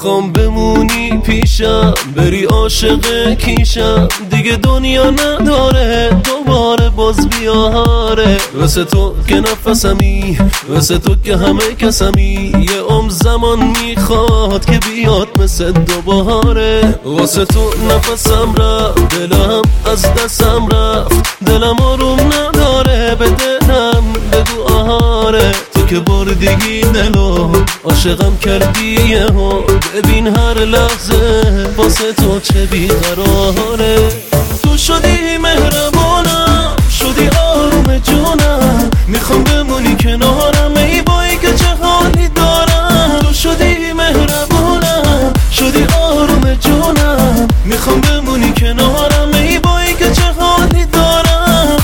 میخوام بمونی پیشم، بری عاشق کیشم، دیگه دنیا نداره دوباره باز بیاره. واسه تو که نفسمی، واسه تو که همه کسمی، یه عمر زمان میخواد که بیاد مثل دوباره. واسه تو نفسم رفت، دلم از دستم رفت، دلم آروم نداره، به دلم بگو آهاره. تو که بردگی دلو عاشقم کردی یهو، ببین هر لحظه واسه تو چه بیقراره. تو شدی مهربانم، شدی آروم جونم، میخوام بمونی کنارم، ای بایی که چه حالی دارم. تو شدی مهربانم، شدی آروم جونم، میخوام بمونی کنارم، ای بایی که چه حالی دارم.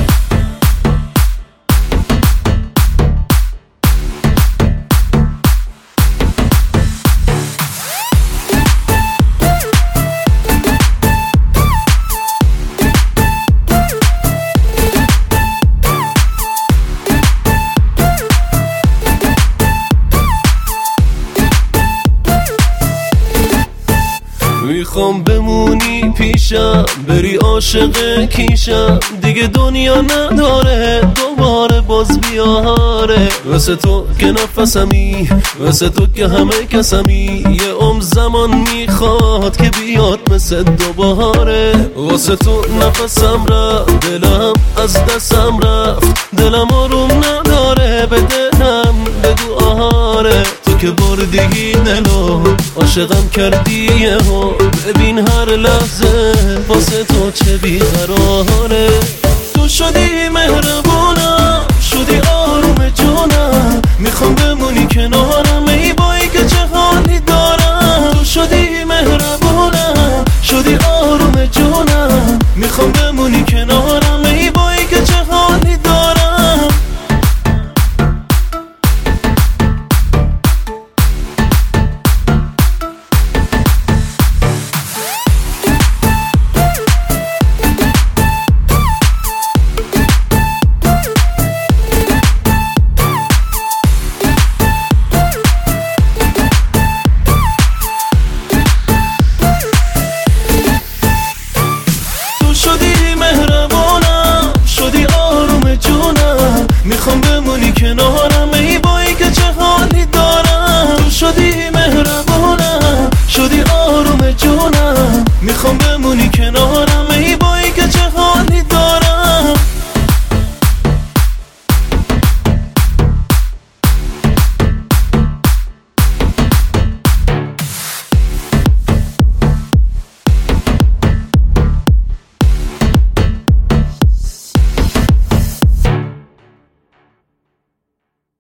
میخوام بمونی پیشم، بری عاشق کیشم، دیگه دنیا نداره دوباره باز بیاره. واسه تو که نفسمی، واسه تو که همه کسمی، یه عمر زمان میخواد که بیاد مثل دوباره. واسه تو نفسم رفت، دلم از دستم رفت، دلم آروم نداره، به دلم بگو آهاره. تو که بردگی دلو عاشقم کردی یهو، ببین هر لحظه واسه تو چه بیقراره. تو شدی مهربانم،